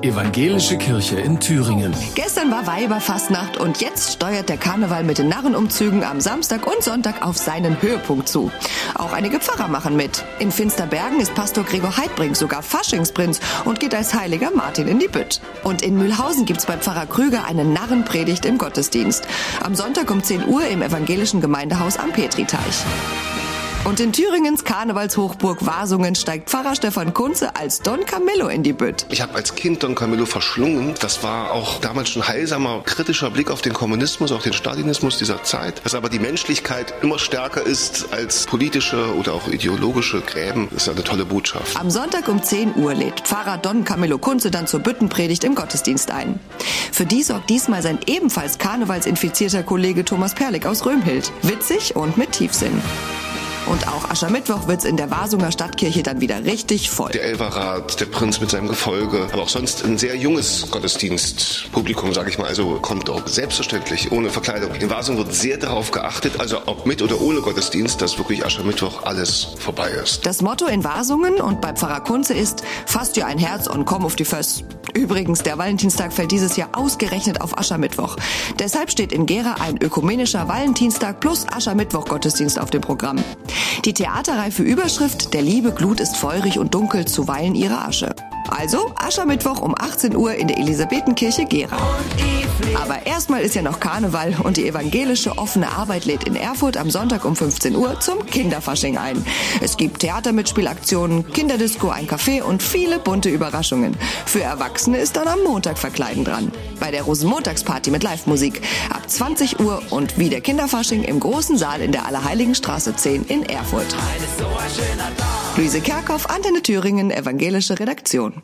Evangelische Kirche in Thüringen. Gestern war Weiberfastnacht und jetzt steuert der Karneval mit den Narrenumzügen am Samstag und Sonntag auf seinen Höhepunkt zu. Auch einige Pfarrer machen mit. In Finsterbergen ist Pastor Gregor Heidbrink sogar Faschingsprinz und geht als heiliger Martin in die Bütt. Und in Mühlhausen gibt's bei Pfarrer Krüger eine Narrenpredigt im Gottesdienst. Am Sonntag um 10 Uhr im evangelischen Gemeindehaus am Petriteich. Und in Thüringens Karnevalshochburg Wasungen steigt Pfarrer Stefan Kunze als Don Camillo in die Bütt. Ich habe als Kind Don Camillo verschlungen. Das war auch damals schon heilsamer, kritischer Blick auf den Kommunismus, auch den Stalinismus dieser Zeit. Dass aber die Menschlichkeit immer stärker ist als politische oder auch ideologische Gräben, ist eine tolle Botschaft. Am Sonntag um 10 Uhr lädt Pfarrer Don Camillo Kunze dann zur Büttenpredigt im Gottesdienst ein. Für die sorgt diesmal sein ebenfalls karnevalsinfizierter Kollege Thomas Perlik aus Römhild. Witzig und mit Tiefsinn. Und auch Aschermittwoch wird's in der Wasunger Stadtkirche dann wieder richtig voll. Der Elverrat, der Prinz mit seinem Gefolge, aber auch sonst ein sehr junges Gottesdienstpublikum, sage ich mal, also kommt auch selbstverständlich ohne Verkleidung. In Wasungen wird sehr darauf geachtet, also ob mit oder ohne Gottesdienst, dass wirklich Aschermittwoch alles vorbei ist. Das Motto in Wasungen und bei Pfarrer Kunze ist: Fass dir ein Herz und komm auf die Föss. Übrigens, der Valentinstag fällt dieses Jahr ausgerechnet auf Aschermittwoch. Deshalb steht in Gera ein ökumenischer Valentinstag plus Aschermittwoch-Gottesdienst auf dem Programm. Die theaterreife Überschrift „Der Liebe Glut ist feurig und dunkel, zuweilen ihre Asche". Also Aschermittwoch um 18 Uhr in der Elisabethenkirche Gera. Aber erstmal ist ja noch Karneval und die evangelische offene Arbeit lädt in Erfurt am Sonntag um 15 Uhr zum Kinderfasching ein. Es gibt Theatermitspielaktionen, Kinderdisco, ein Café und viele bunte Überraschungen. Für Erwachsene ist dann am Montag Verkleiden dran. Bei der Rosenmontagsparty mit Live-Musik ab 20 Uhr und wie der Kinderfasching im großen Saal in der Allerheiligenstraße 10 in Erfurt. Luise Kerkhoff, Antenne Thüringen, evangelische Redaktion.